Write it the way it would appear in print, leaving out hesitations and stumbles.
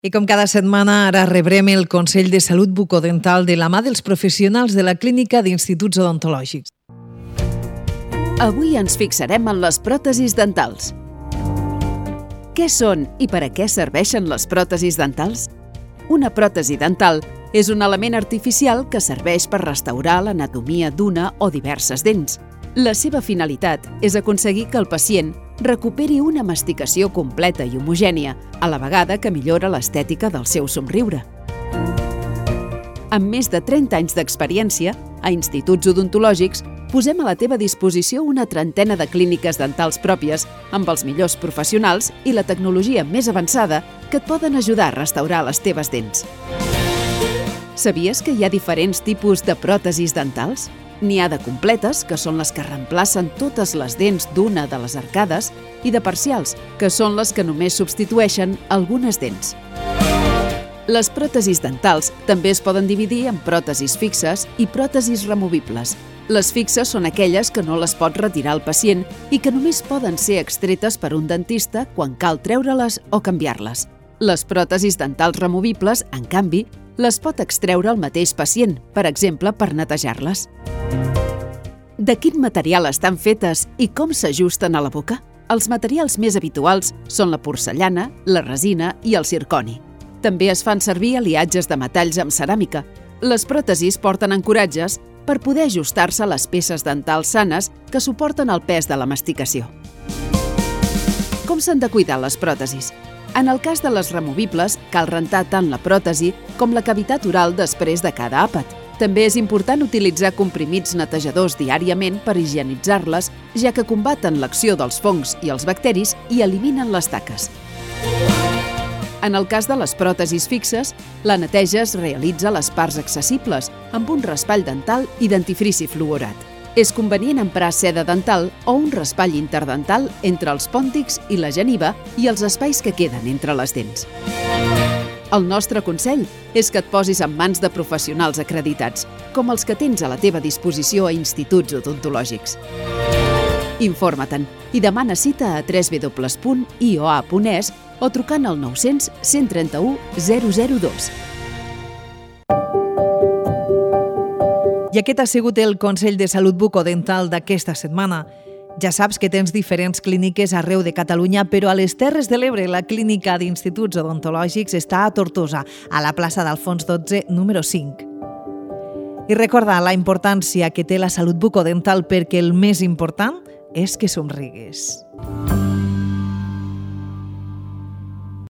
I com cada setmana, ara rebrem el Consell de Salut Bucodental de la mà dels professionals de la Clínica d'Instituts Odontològics. Avui ens fixarem en les pròtesis dentals. Què són i per a què serveixen les pròtesis dentals? Una pròtesi dental és un element artificial que serveix per restaurar l'anatomia d'una o diverses dents. La seva finalitat és aconseguir que el pacient recuperi una masticació completa i homogènia, a la vegada que millora l'estètica del seu somriure. Amb més de 30 anys d'experiència, a instituts odontològics posem a la teva disposició una trentena de clíniques dentals pròpies amb els millors professionals i la tecnologia més avançada que et poden ajudar a restaurar les teves dents. Sabies que hi ha diferents tipus de pròtesis dentals? N'hi ha de completes, que són les que reemplacen totes les dents d'una de les arcades, i de parcials, que són les que només substitueixen algunes dents. Les pròtesis dentals també es poden dividir en pròtesis fixes i pròtesis removibles. Les fixes són aquelles que no les pot retirar el pacient i que només poden ser extretes per un dentista quan cal treure-les o canviar-les. Les pròtesis dentals removibles, en canvi, les pot extreure el mateix pacient, per exemple, per netejar-les. De quin material estan fetes i com s'ajusten a la boca? Els materials més habituals són la porcellana, la resina i el zirconi. També es fan servir aliatges de metalls amb ceràmica. Les pròtesis porten ancoratges per poder ajustar-se a les peces dentals sanes que suporten el pes de la masticació. Com s'han de cuidar les pròtesis? En el cas de les removibles, cal rentar tant la pròtesi com la cavitat oral després de cada àpat. També és important utilitzar comprimits netejadors diàriament per higienitzar-les, ja que combaten l'acció dels fongs i els bacteris i eliminen les taques. En el cas de les pròtesis fixes, la neteja es realitza a les parts accessibles, amb un raspall dental i dentifrici fluorat. És convenient emprar seda dental o un raspall interdental entre els pòntics i la geniva i els espais que queden entre les dents. El nostre consell és que et posis en mans de professionals acreditats, com els que tens a la teva disposició a instituts odontològics. Informa-te'n i demana cita a www.ioa.es o trucant al 900 131 002. I aquest ha sigut el Consell de Salut Bucodental d'aquesta setmana. Ja saps que tens diferents clíniques arreu de Catalunya, però a les Terres de l'Ebre la Clínica d'Instituts Odontològics està a Tortosa, a la plaça d'Alfons XII, número 5. I recorda la importància que té la salut bucodental perquè el més important és que somrigues.